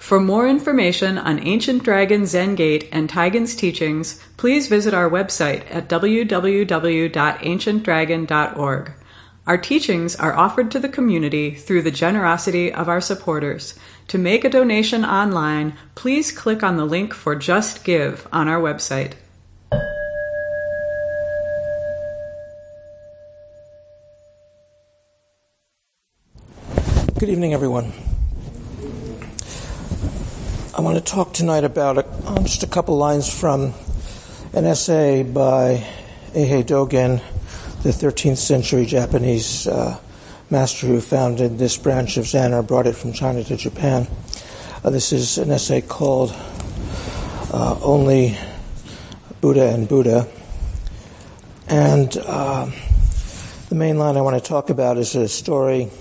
For more information on Ancient Dragon Zen Gate and Taigen's teachings, please visit our website at www.ancientdragon.org. Our teachings are offered to the community through the generosity of our supporters. To make a donation online, please click on the link for Just Give on our website. Good evening, everyone. I want to talk tonight about just a couple lines from an essay by Eihei Dogen, the 13th century Japanese master who founded this branch of Zen or brought it from China to Japan. This is an essay called Only Buddha and Buddha. And the main line I want to talk about is a story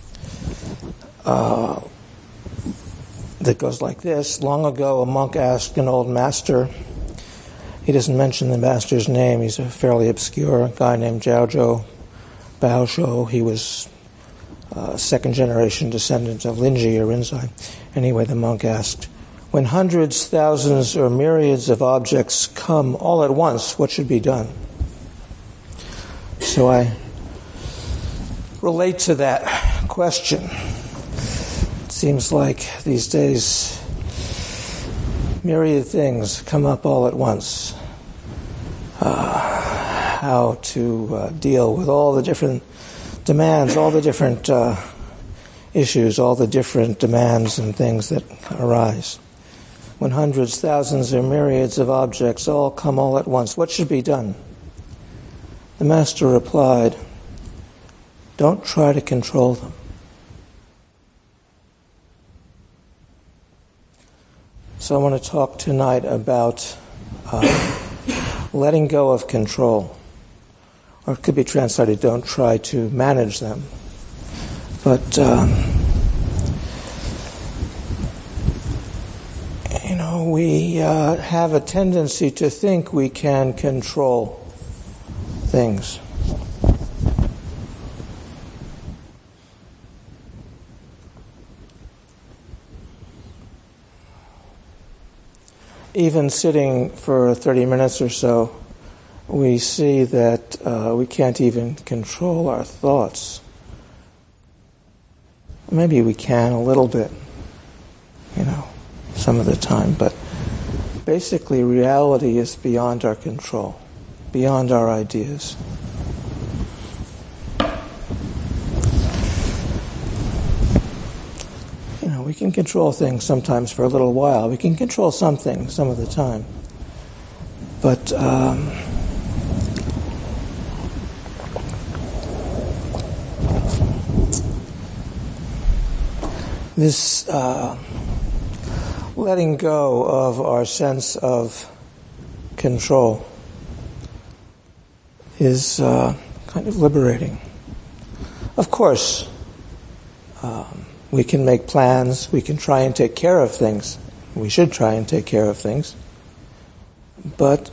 that goes like this. Long ago, a monk asked an old master. He doesn't mention the master's name. He's a fairly obscure guy named Jiaozhou Baozhou. He was a second-generation descendant of Linji or Rinzai. Anyway, the monk asked, when hundreds, thousands, or myriads of objects come all at once, what should be done? So I relate to that question. Seems like these days myriad things come up all at once. How to deal with all the different demands, all the different issues, all the different demands and things that arise. When hundreds, thousands, or myriads of objects all come all at once, what should be done? The master replied, don't try to control them. So I want to talk tonight about letting go of control. Or it could be translated, don't try to manage them. But, we have a tendency to think we can control things. Even sitting for 30 minutes or so, we see that we can't even control our thoughts. Maybe we can a little bit, some of the time, but basically reality is beyond our control, beyond our ideas. We can control things sometimes for a little while. We can control some things some of the time. But this letting go of our sense of control is kind of liberating. Of course, we can make plans, we can try and take care of things. We should try and take care of things. But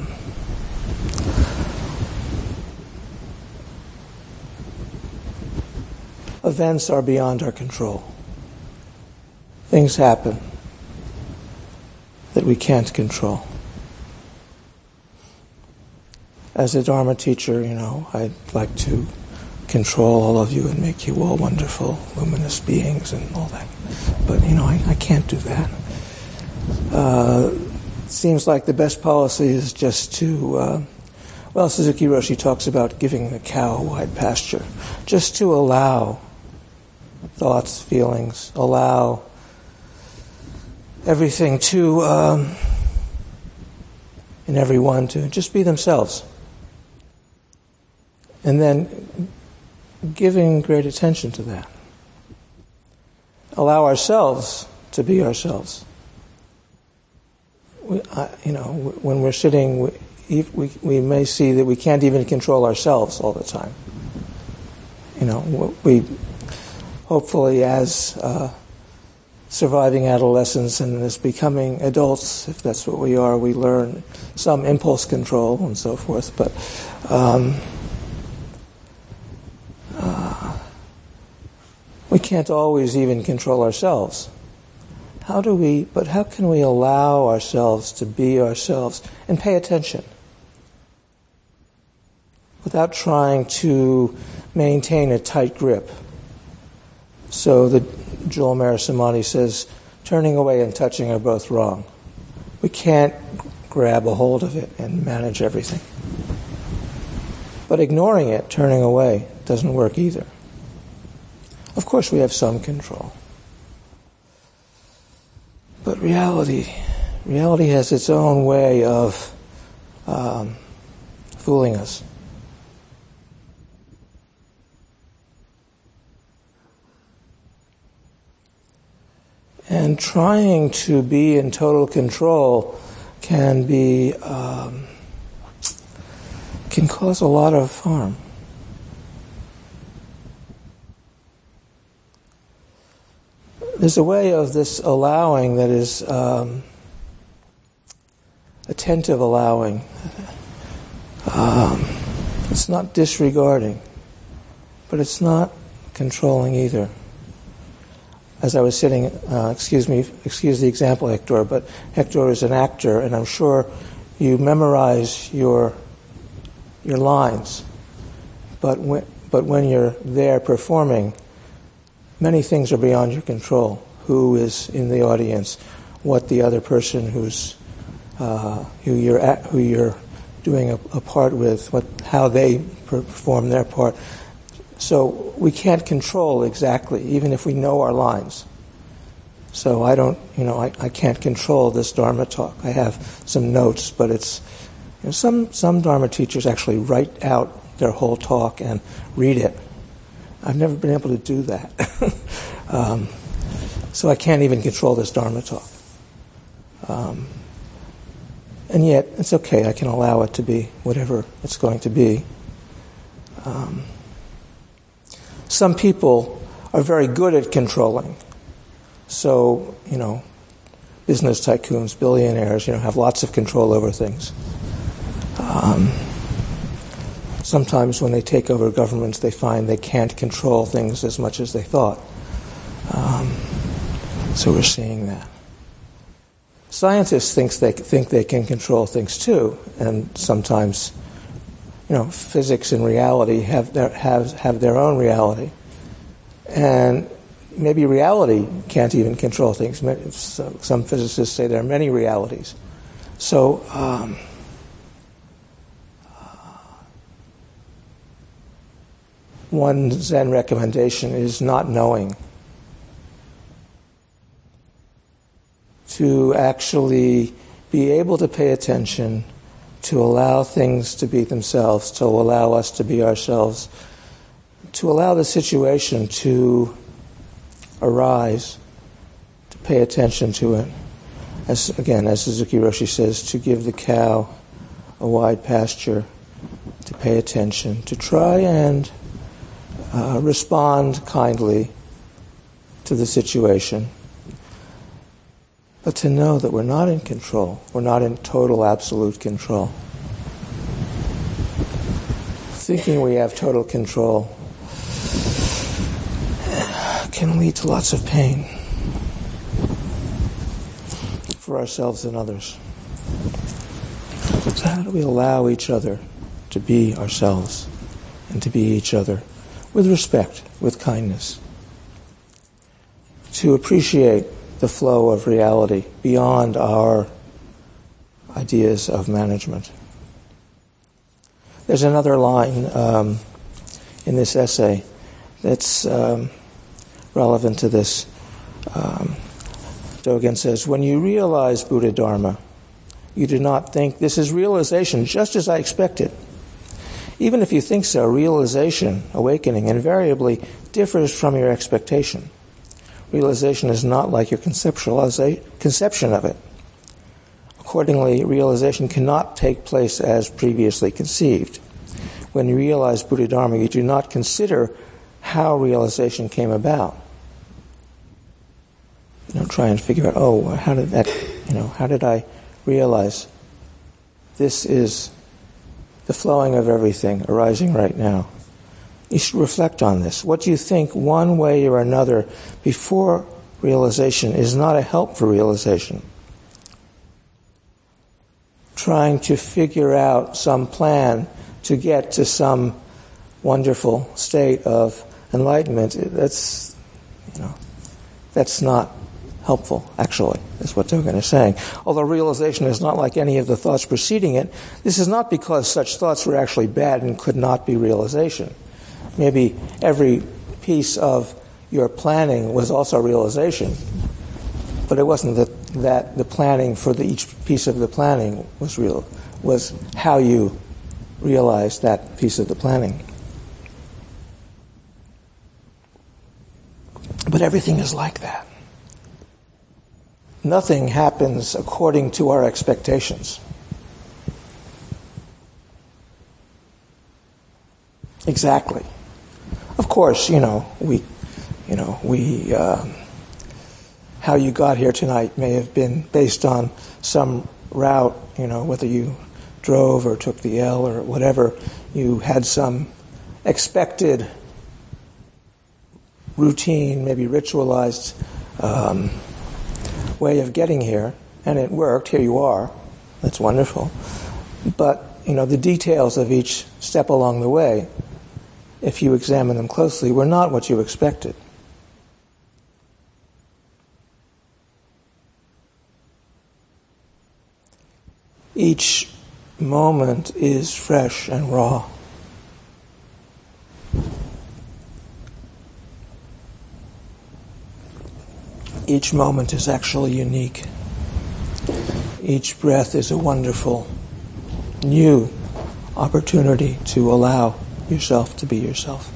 events are beyond our control. Things happen that we can't control. As a Dharma teacher, I'd like to control all of you and make you all wonderful, luminous beings and all that. But, I can't do that. Seems like the best policy is just to, Suzuki Roshi talks about giving the cow a wide pasture. Just to allow thoughts, feelings, allow everything to, and everyone to just be themselves. And then giving great attention to that. Allow ourselves to be ourselves. When we're sitting, we may see that we can't even control ourselves all the time. We hopefully, as surviving adolescence and as becoming adults, if that's what we are, we learn some impulse control and so forth. But we can't always even control ourselves. how can we allow ourselves to be ourselves and pay attention without trying to maintain a tight grip? So Joel Marasamani says, turning away and touching are both wrong. We can't grab a hold of it and manage everything. But ignoring it, turning away, doesn't work either. Of course, we have some control. But reality has its own way of fooling us. And trying to be in total control can cause a lot of harm. There's a way of this allowing that is attentive allowing. It's not disregarding, but it's not controlling either. As I was sitting, excuse the example, Hector, but Hector is an actor, and I'm sure you memorize your lines. But when you're there performing, many things are beyond your control. Who is in the audience? What the other person who you're doing a part with? How they perform their part. So we can't control exactly, even if we know our lines. So I can't control this Dharma talk. I have some notes, but it's, some Dharma teachers actually write out their whole talk and read it. I've never been able to do that. So I can't even control this Dharma talk. And yet, it's okay. I can allow it to be whatever it's going to be. Some people are very good at controlling. So, business tycoons, billionaires, have lots of control over things. Sometimes when they take over governments, they find they can't control things as much as they thought. So we're seeing that. Scientists think they can control things too, and sometimes, physics and reality have their own reality, and maybe reality can't even control things. Some physicists say there are many realities. So. One Zen recommendation is not knowing. To actually be able to pay attention, to allow things to be themselves, to allow us to be ourselves, to allow the situation to arise, to pay attention to it. As Suzuki Roshi says, to give the cow a wide pasture, to pay attention, to try and respond kindly to the situation, but to know that we're not in control. We're not in total, absolute control. Thinking we have total control can lead to lots of pain for ourselves and others. So how do we allow each other to be ourselves and to be each other with respect, with kindness, to appreciate the flow of reality beyond our ideas of management? There's another line in this essay that's relevant to this. Dogen says, when you realize Buddha Dharma, you do not think, this is realization just as I expected. Even if you think so, realization, awakening, invariably differs from your expectation. Realization is not like your conception of it. Accordingly, realization cannot take place as previously conceived. When you realize Buddha Dharma, you do not consider how realization came about. Try and figure out, how did I realize this is the flowing of everything arising right now? You should reflect on this. What do you think one way or another before realization is not a help for realization. Trying to figure out some plan to get to some wonderful state of enlightenment, that's not helpful, actually, is what Dogen is saying. Although realization is not like any of the thoughts preceding it, this is not because such thoughts were actually bad and could not be realization. Maybe every piece of your planning was also realization, but it wasn't that the planning for each piece of the planning was how you realized that piece of the planning. But everything is like that. Nothing happens according to our expectations. Exactly. Of course, how you got here tonight may have been based on some route, whether you drove or took the L or whatever. You had some expected routine, maybe ritualized way of getting here, and it worked. Here you are. That's wonderful. But, the details of each step along the way, if you examine them closely, were not what you expected. Each moment is fresh and raw. Each moment is actually unique. Each breath is a wonderful, new opportunity to allow yourself to be yourself.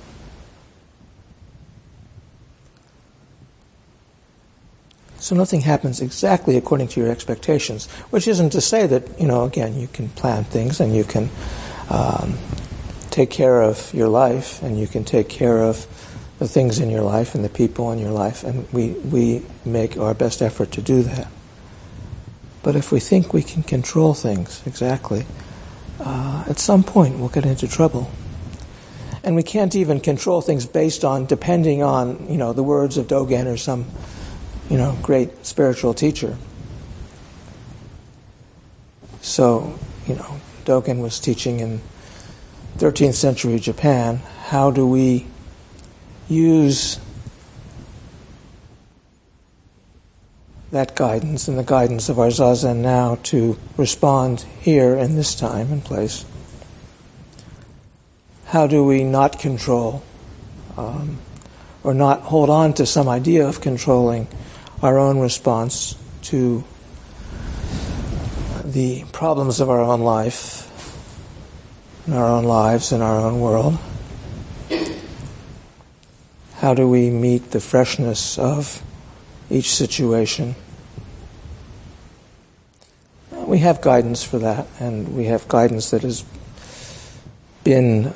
So nothing happens exactly according to your expectations, which isn't to say that, again, you can plan things and you can take care of your life and you can take care of the things in your life and the people in your life, and we make our best effort to do that. But if we think we can control things exactly, at some point we'll get into trouble. And we can't even control things depending on, the words of Dogen or some great spiritual teacher. So, Dogen was teaching in 13th century Japan. How do we use that guidance and the guidance of our Zazen now to respond here in this time and place? How do we not control or not hold on to some idea of controlling our own response to the problems of our own life, in our own lives, in our own world? How do we meet the freshness of each situation? We have guidance for that, and we have guidance that has been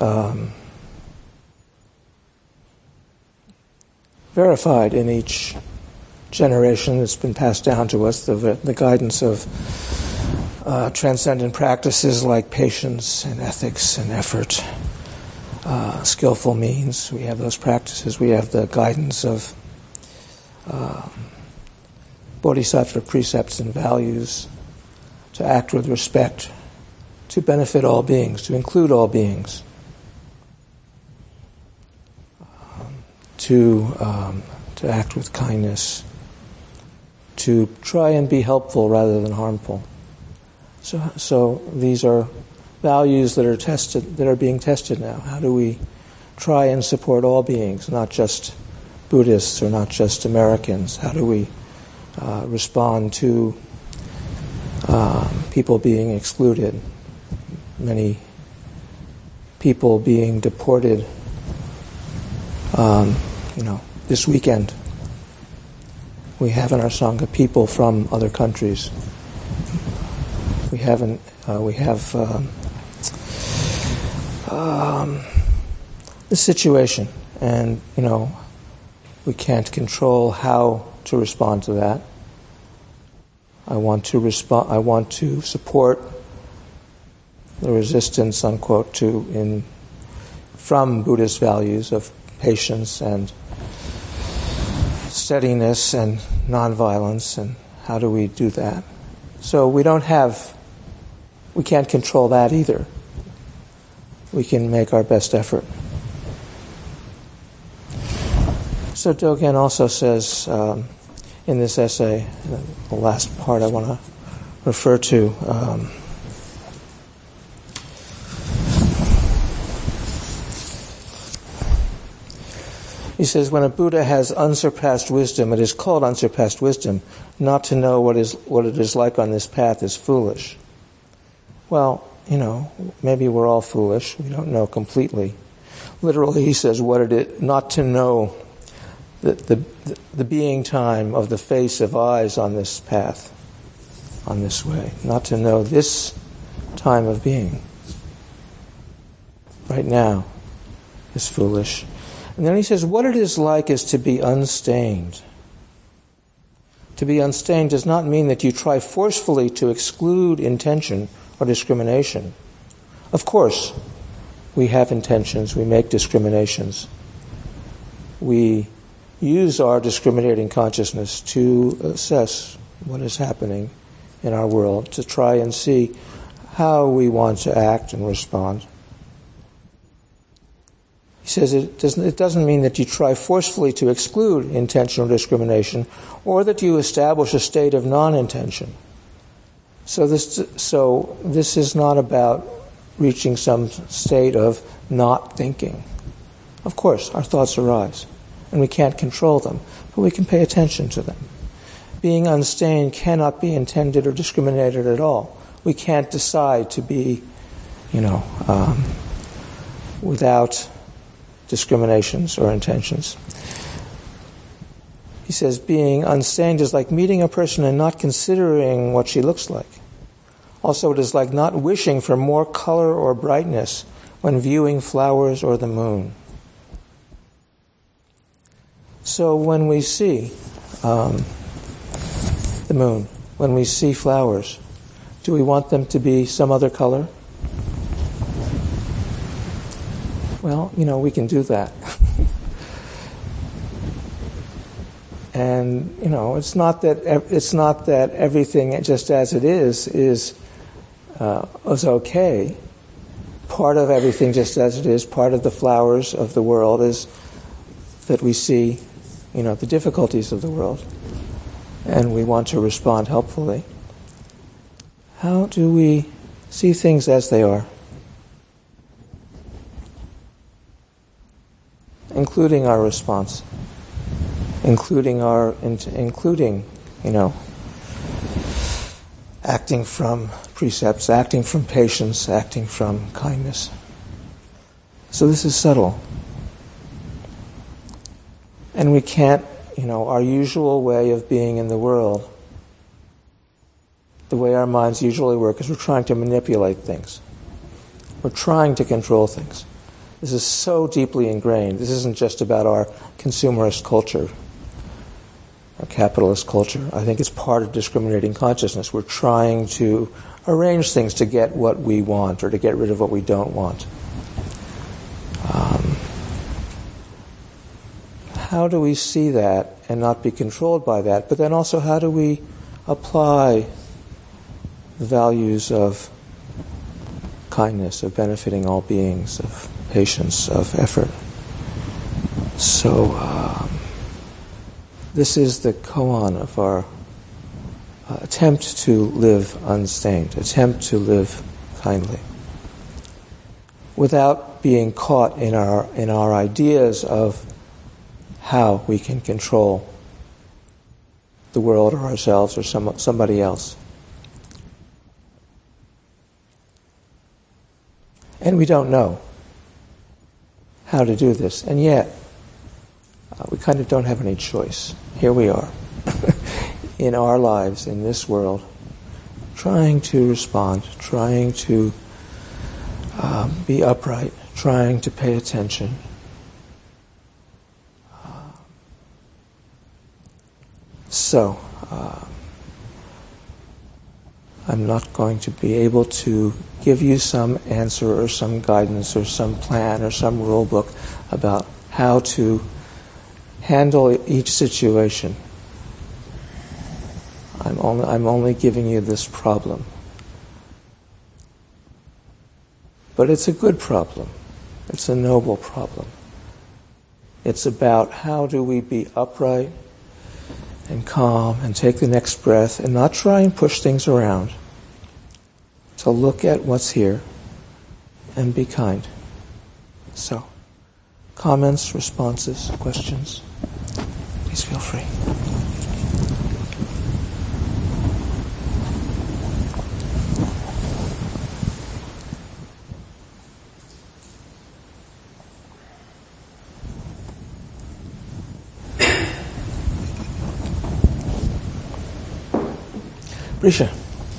verified in each generation. That's been passed down to us, the guidance of transcendent practices like patience and ethics and effort, skillful means. We have those practices. We have the guidance of bodhisattva precepts and values, to act with respect, to benefit all beings, to include all beings, to act with kindness, to try and be helpful rather than harmful. So these are values that are being tested now. How do we try and support all beings, not just Buddhists or not just Americans? How do we respond to people being excluded, many people being deported, this weekend? We have in our Sangha people from other countries. We have the situation, and we can't control how to respond to that. I want to support the resistance, unquote, from Buddhist values of patience and steadiness and nonviolence, and how do we do that? So we can't control that either. We can make our best effort. So Dogen also says in this essay, the last part I want to refer to, he says, when a Buddha has unsurpassed wisdom, it is called unsurpassed wisdom. Not to know what it is like on this path is foolish. Well, maybe we're all foolish. We don't know completely. Literally, he says, not to know the being time of the face of eyes on this path, on this way. Not to know this time of being right now is foolish. And then he says, what it is like is to be unstained. To be unstained does not mean that you try forcefully to exclude intention or discrimination. Of course, we have intentions, we make discriminations. We use our discriminating consciousness to assess what is happening in our world, to try and see how we want to act and respond. He says it doesn't mean that you try forcefully to exclude intentional discrimination or that you establish a state of non-intention. So this is not about reaching some state of not thinking. Of course, our thoughts arise, and we can't control them, but we can pay attention to them. Being unstained cannot be intended or discriminated at all. We can't decide to be, without discriminations or intentions. He says, being unstained is like meeting a person and not considering what she looks like. Also, it is like not wishing for more color or brightness when viewing flowers or the moon. So when we see the moon, when we see flowers, do we want them to be some other color? Well, we can do that. And, it's not that everything just as it is okay. Part of everything just as it is, part of the flowers of the world is that we see, the difficulties of the world. And we want to respond helpfully. How do we see things as they are? Including our response. Including acting from precepts, acting from patience, acting from kindness. So this is subtle. And we can't, our usual way of being in the world, the way our minds usually work is we're trying to manipulate things. We're trying to control things. This is so deeply ingrained. This isn't just about our consumerist culture, our capitalist culture. I think it's part of discriminating consciousness. We're trying to arrange things to get what we want or to get rid of what we don't want. How do we see that and not be controlled by that? But then also, how do we apply the values of kindness, of benefiting all beings, of patience, of effort? So this is the koan of our attempt to live unstained, attempt to live kindly, without being caught in our ideas of how we can control the world or ourselves or somebody else. And we don't know how to do this, and yet we kind of don't have any choice. Here we are in our lives, in this world, trying to respond, trying to be upright, trying to pay attention. So, I'm not going to be able to give you some answer or some guidance or some plan or some rule book about how to handle each situation. I'm only giving you this problem. But it's a good problem. It's a noble problem. It's about how do we be upright and calm and take the next breath and not try and push things around. To look at what's here and be kind. So, comments, responses, questions? Please feel free. Risha.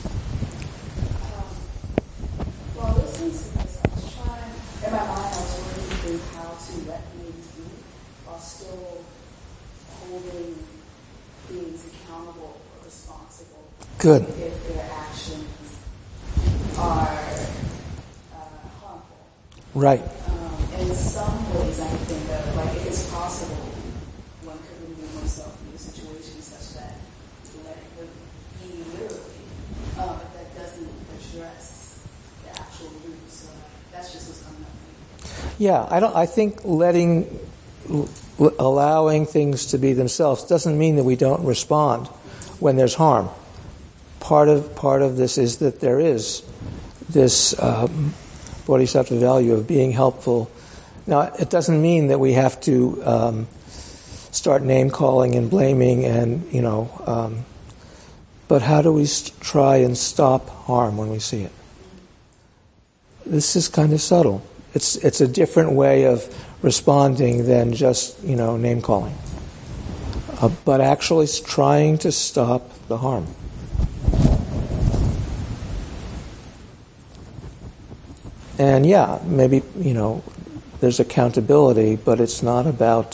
Well, listening to this, I was trying, in my mind, I was working through how to let things be while still holding beings accountable or responsible. Good. If their actions are harmful. Right. In some ways, I think that, like, if it's possible, one could remove oneself from the situation such that let it be literally, but that doesn't address the actual root. So that's just what's coming up. Yeah, I think allowing things to be themselves doesn't mean that we don't respond when there's harm. Part of this is that there is this bodhisattva value of being helpful. Now, it doesn't mean that we have to start name calling and blaming and but how do we try and stop harm when we see it? This is kind of subtle. It's a different way of responding than just name calling, but actually trying to stop the harm. And yeah, maybe there's accountability, but it's not about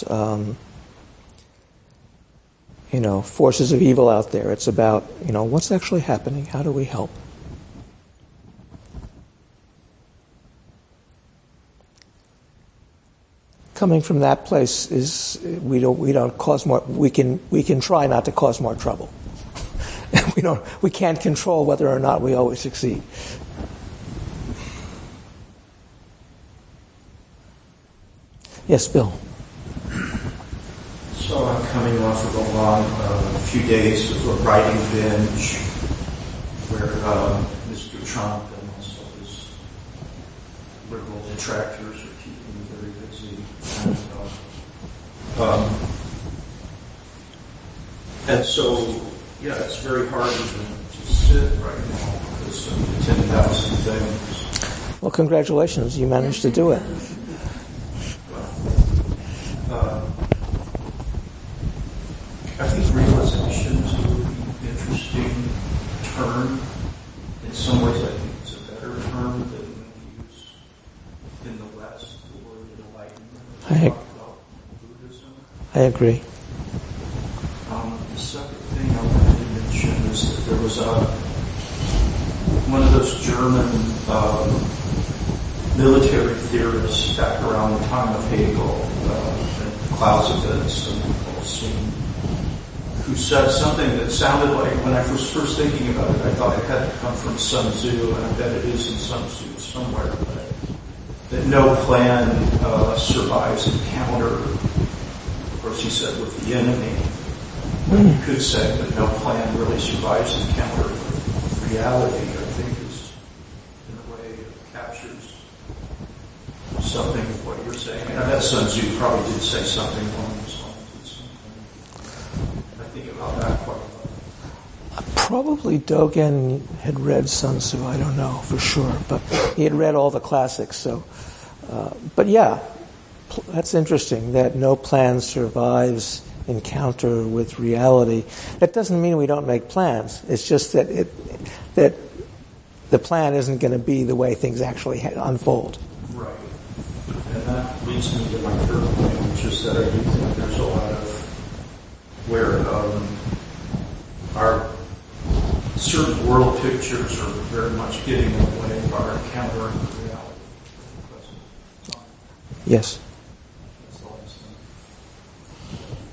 forces of evil out there. It's about what's actually happening. How do we help? Coming from that place is we don't cause more. We can try not to cause more trouble. We can't control whether or not we always succeed. Yes, Bill. So I'm coming off of a long few days of a writing binge where Mr. Trump and also his liberal detractors are keeping me very busy. And so, yeah, it's very hard to sit right now because of the 10,000 things. Well, congratulations. You managed to do it. I think realization is a really interesting term. In some ways, I think it's a better term than we use in the West, the word enlightenment. About Buddhism. I agree. The second thing I wanted to mention is that there was one of those German military theorists back around the time of Hegel and Clausewitz and Holstein, who said something that sounded like, when I was first thinking about it, I thought it had to come from Sun Tzu, and I bet it is in Sun Tzu somewhere, that no plan survives encounter. Of course, he said with the enemy. You could say that no plan really survives encounter with reality, I think is, in a way, captures something of what you're saying. And I bet Sun Tzu probably did say something along those lines at some point. I think about that quite a lot. Probably Dogen had read Sun Tzu, I don't know for sure, but he had read all the classics. So, but yeah, that's interesting that no plan survives encounter with reality. That doesn't mean we don't make plans. It's just that that the plan isn't going to be the way things actually unfold. Right. And that leads me to my third point, which is that I do think there's a lot of where our certain world pictures are very much getting in the way of our encountering reality. Yes. That's all I'm saying.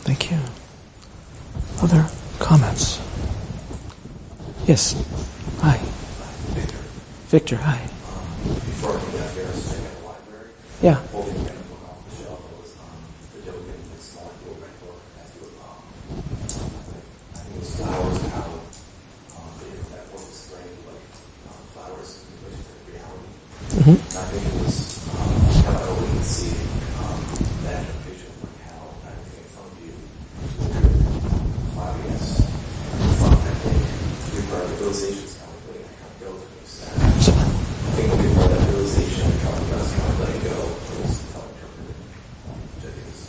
Thank you. Other comments? Yes. Hi. Victor, hi. Before I came down here, I was staying at the library. Yeah. Holding a book off the shelf. It was the Dogen Mixed Molecule Red Book. I think it was Flowers and How that book explained flowers in relation to reality. Mm-hmm. And I think it was kind of open to see that picture of how everything in front of you is cloudiness. From I think you're part of the realizations kind of way that kind of go through this. I think when we part of that realization and kind of letting go, it was how I interpreted it, which I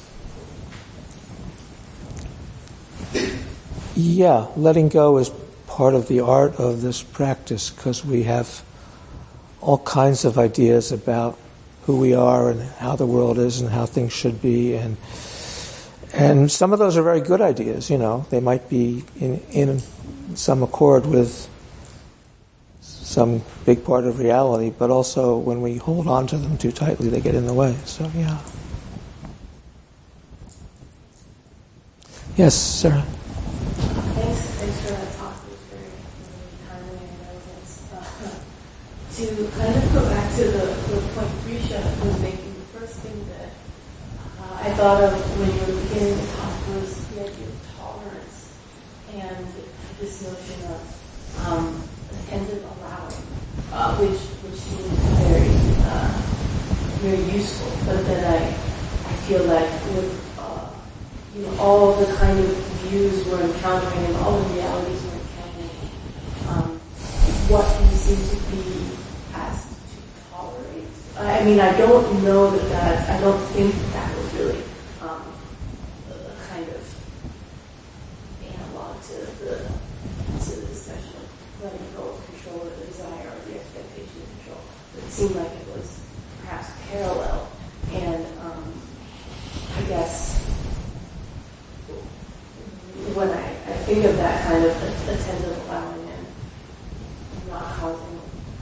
think is cool. Yeah, letting go is part of the art of this practice because we have all kinds of ideas about who we are and how the world is and how things should be, and some of those are very good ideas. They might be in some accord with some big part of reality, but also when we hold on to them too tightly, they get in the way. So yeah. Yes, Sarah. Thanks for that talk. It was very timely and relevant. To kind of go back to the point Risha was making, the first thing that I thought of when you were beginning to talk was the idea of tolerance and this notion of attentive allowing, which seemed very useful. But then I feel like with all the kind of views we're encountering and all the realities we're encountering, what we seem to be asked to tolerate. I mean, I don't know I don't think that was really a kind of analog to the discussion of letting go of control or the desire or the expectation of control. It seemed like it was perhaps parallel. And I guess when I think of that kind of attentive allowing and not causing,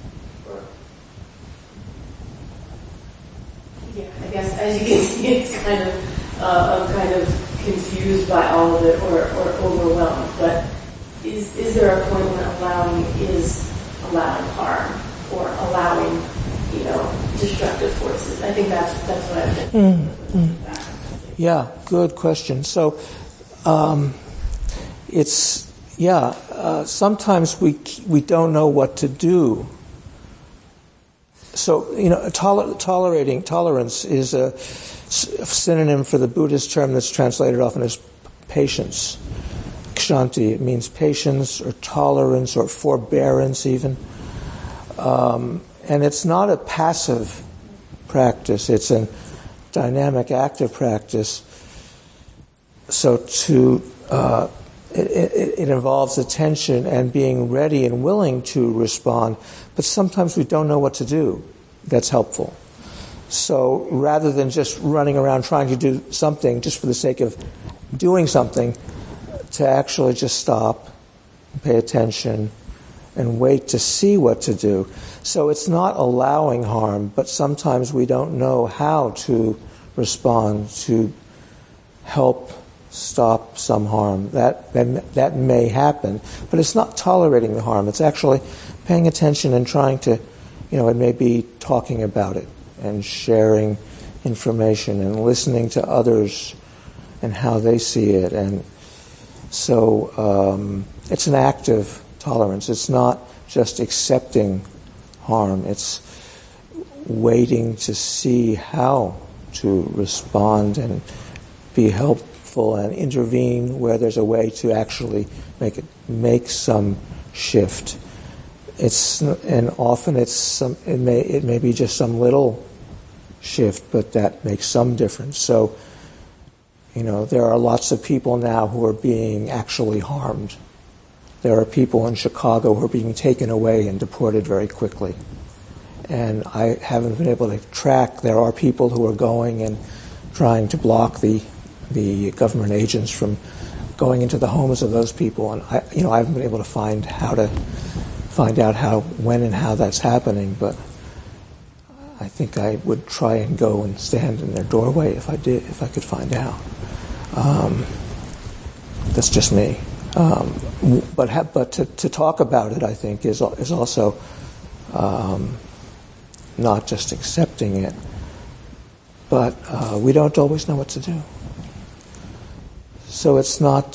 I guess as you can see, it's kind of I'm kind of confused by all of it or overwhelmed. But is there a point when allowing is allowing harm or allowing destructive forces? I think that's what I've been. Yeah, good question. So. Sometimes we don't know what to do. So, tolerance is a synonym for the Buddhist term that's translated often as patience. Kshanti, it means patience or tolerance or forbearance even. And it's not a passive practice, it's a dynamic, active practice. So it involves attention and being ready and willing to respond, but sometimes we don't know what to do. That's helpful. So rather than just running around trying to do something just for the sake of doing something, to actually just stop, pay attention, and wait to see what to do. So it's not allowing harm, but sometimes we don't know how to respond to help stop some harm. That may happen, but it's not tolerating the harm. It's actually paying attention and trying to, it may be talking about it and sharing information and listening to others and how they see it. And so it's an active tolerance. It's not just accepting harm. It's waiting to see how to respond and be helpful and intervene where there's a way to actually make some shift. Often it may be just some little shift, but that makes some difference. So, there are lots of people now who are being actually harmed. There are people in Chicago who are being taken away and deported very quickly. And I haven't been able to track. There are people who are going and trying to block the government agents from going into the homes of those people, and I haven't been able to find out when and how that's happening. But I think I would try and go and stand in their doorway if I could find out. That's just me. But to talk about it, I think, is also not just accepting it, but we don't always know what to do. So it's not.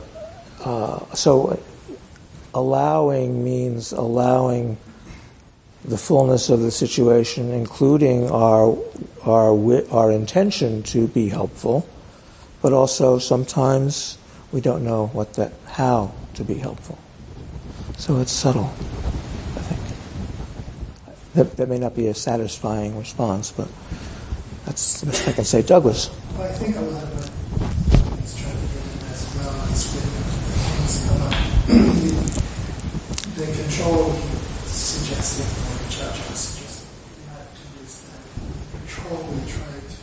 So allowing means allowing the fullness of the situation, including our intention to be helpful, but also sometimes we don't know how to be helpful. So it's subtle, I think. That may not be a satisfying response, but that's the best I can say. Douglas. Well, I think a lot of what he's trying to get at as well is when things come up, the control suggesting, or the judge was suggesting, you have to use that control we try to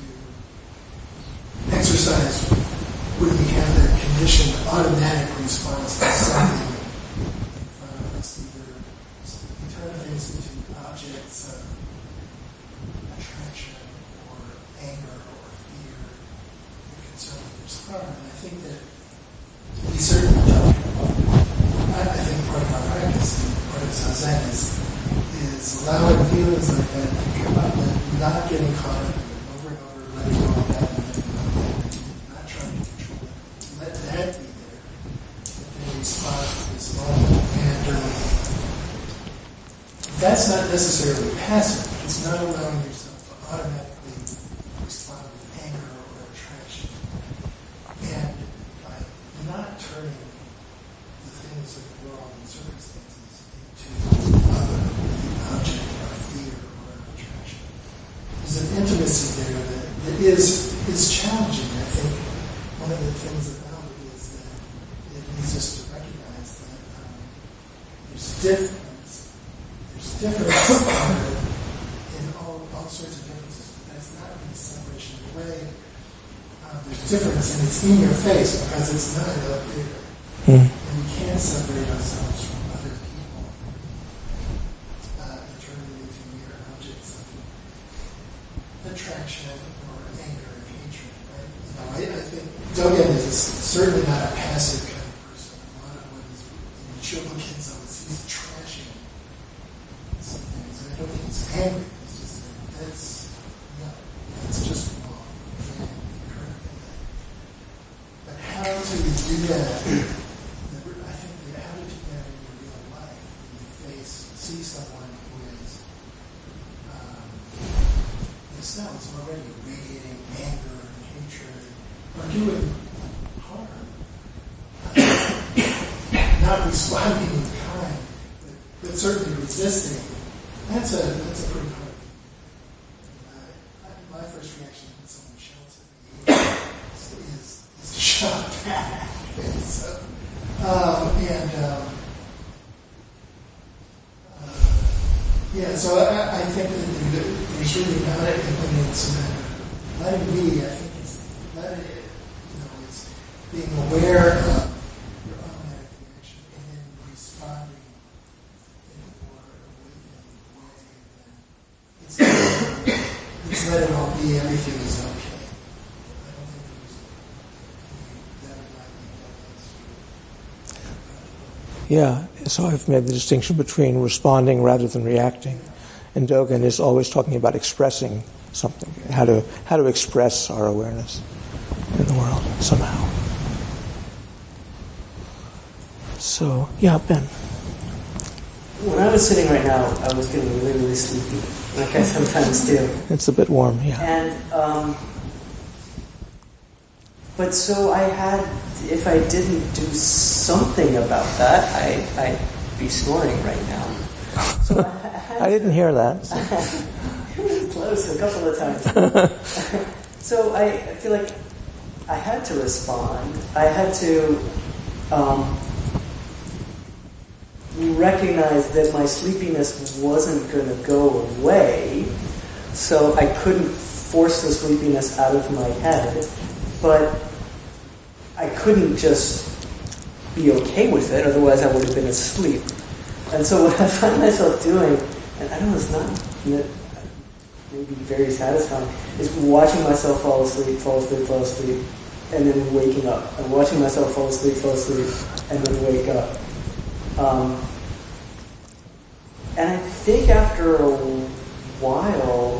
exercise when we have that conditioned automatic response to something in front of us. Either we turn things into objects of attraction or anger or fear that can certainly respond. And I think that we certainly don't. I think part of our practice and part of Zazen is allowing feelings like that to come up and not getting caught up in it over and over, letting go of that and not trying to control it. Let that be there, but then respond to this moment. And that's not necessarily passive. It's not allowing yourself to automatically respond with anger or attraction. And by not turning the things of the world and circumstances into the object of fear or attraction. There's an intimacy there that is challenging. I think one of the things about it is that it needs us to recognize that there's difference. There's difference in all sorts of differences, but that's not really separation away. There's difference, and it's in your face because it's not up there. And we can't separate ourselves from other people and turn them into mere objects of attraction or anger and hatred. Right? I think Dogen is certainly not a passive kind of person. A lot of what he's Chobogenzo is he's trashing some things. I don't think he's angry. He's just that's just wrong. But how do we do that? Someone who is themselves already radiating anger and hatred or doing harm, not responding in kind, but certainly resisting. That's a pretty hard thing. My first reaction when someone shouts at me is to shout back. So I think that there's really not a it's letting be. I think it's letting it, it's being aware of your automatic reaction and then responding in a more awakened way. It's let it all be. Everything is okay. I don't think there's that. Yeah, so I've made the distinction between responding rather than reacting. And Dogen is always talking about expressing something, how to express our awareness in the world somehow. So, yeah, Ben. When I was sitting right now, I was getting really, really sleepy, like I sometimes do. It's a bit warm, yeah. And, but so I had, if I didn't do something about that, I'd be snoring right now. So I didn't hear that. So. It was close a couple of times. So I feel like I had to respond. I had to recognize that my sleepiness wasn't going to go away, so I couldn't force the sleepiness out of my head, but I couldn't just be okay with it, otherwise I would have been asleep. And so what I find myself doing, and I know it's not maybe very satisfying, is watching myself fall asleep, and then waking up, and watching myself fall asleep, and then wake up. And I think after a while,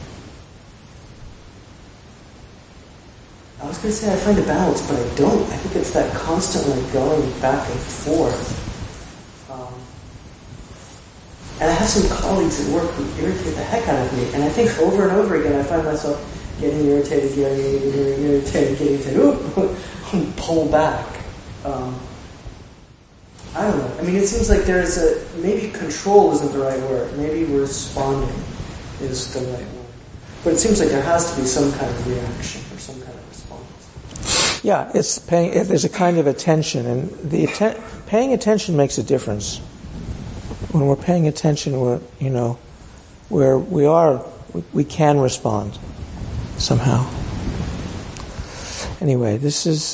I was going to say I find a balance, but I don't. I think it's that constantly going back and forth. And I have some colleagues at work who irritate the heck out of me, and I think over and over again I find myself getting irritated, getting to pull back. I don't know. I mean, it seems like there's maybe control isn't the right word. Maybe responding is the right word. But it seems like there has to be some kind of reaction or some kind of response. Yeah, there's a kind of attention, and paying attention makes a difference. When we're paying attention, we can respond somehow. Anyway, this is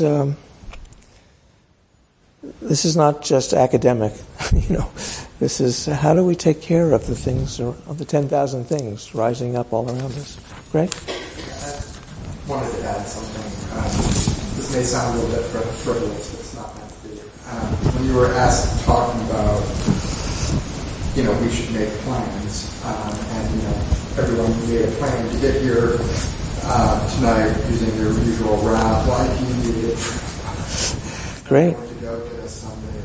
not just academic. This is how do we take care of the things, of the 10,000 things rising up all around us. Greg? I wanted to add something. This may sound a little bit frivolous, but it's not meant to be. When you were talking about, we should make plans, and everyone made a plan to get here tonight using your usual route. Why do you need it? Great. To go get us someday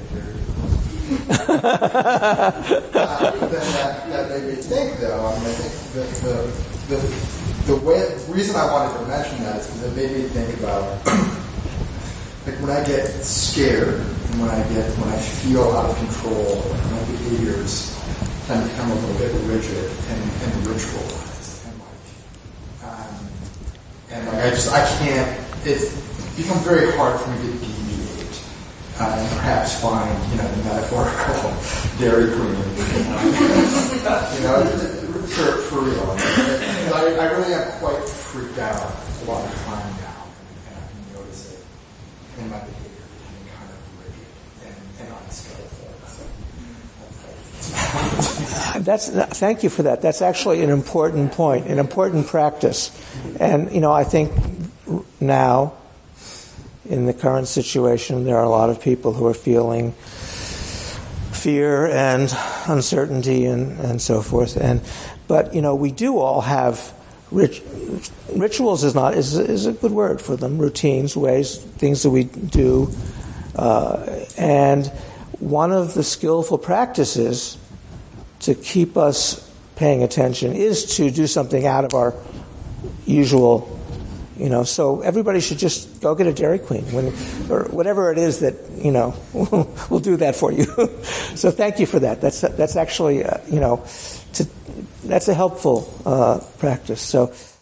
then that made me think, though. I think the reason I wanted to mention that is because it made me think about like when I get scared and when I feel out of control, my behaviors tend to become a little bit rigid and ritualized, and I can't. It becomes very hard for me to deviate and perhaps find the metaphorical Dairy Queen. For real. I really am quite freaked out a lot of time now, and I can notice it in my behavior becoming kind of rigid and unskillful. Thank you for that. That's actually an important point, an important practice. And, I think now, in the current situation, there are a lot of people who are feeling fear and uncertainty and so forth. But we do all have rituals is a good word for them. Routines, ways, things that we do. And one of the skillful practices to keep us paying attention is to do something out of our usual, so everybody should just go get a Dairy Queen or whatever it is that, will do that for you. So thank you for that. That's actually, that's a helpful practice. So